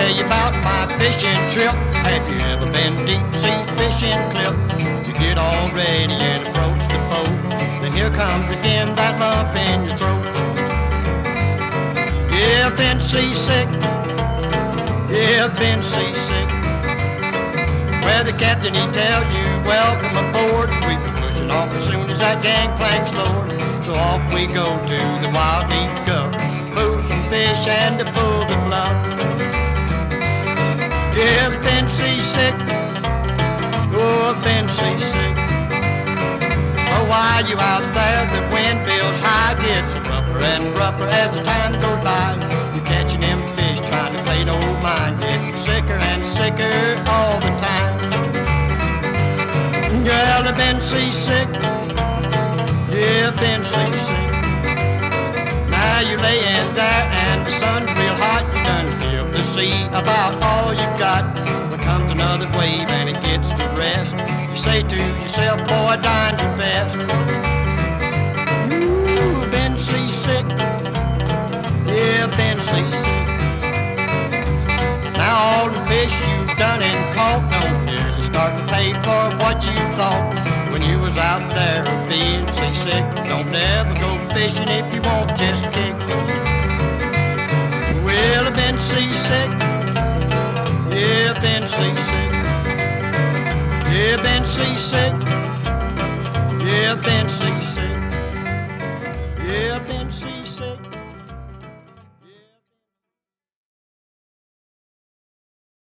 tell you about my fishing trip. Have you ever been deep sea fishing, Clip? You get all ready and approach the boat, then here comes again that lump in your throat. Yeah, I've been seasick. Yeah, I've been seasick. Where the captain he tells you, welcome aboard. We be pushing off as soon as that gangplank's lowered. So off we go to the wild deep Gulf, pull some fish and to pull the bluff. Yeah, I've been seasick. Oh, I've been seasick. So while you out there, the wind feels high, gets rougher and rougher as the time goes by. You're catching them fish, trying to play no mind, getting sicker and sicker all the time. Girl, I've been seasick. Yeah, I've been seasick. Now you're laying there and the sun's real hot. You done feel the sea about all you've got. But comes another wave and it gets the rest. You say to yourself, boy, dying your best. Ooh, I've been seasick. Yeah, I've been seasick. Now all the fish you've done and caught don't nearly start to pay for what you thought when you was out there being seasick. Don't ever go fishing if you won't just kick. Well, I've been seasick. Yeah, I've been seasick. Yeah, I've been seasick. Yeah, I've been seasick.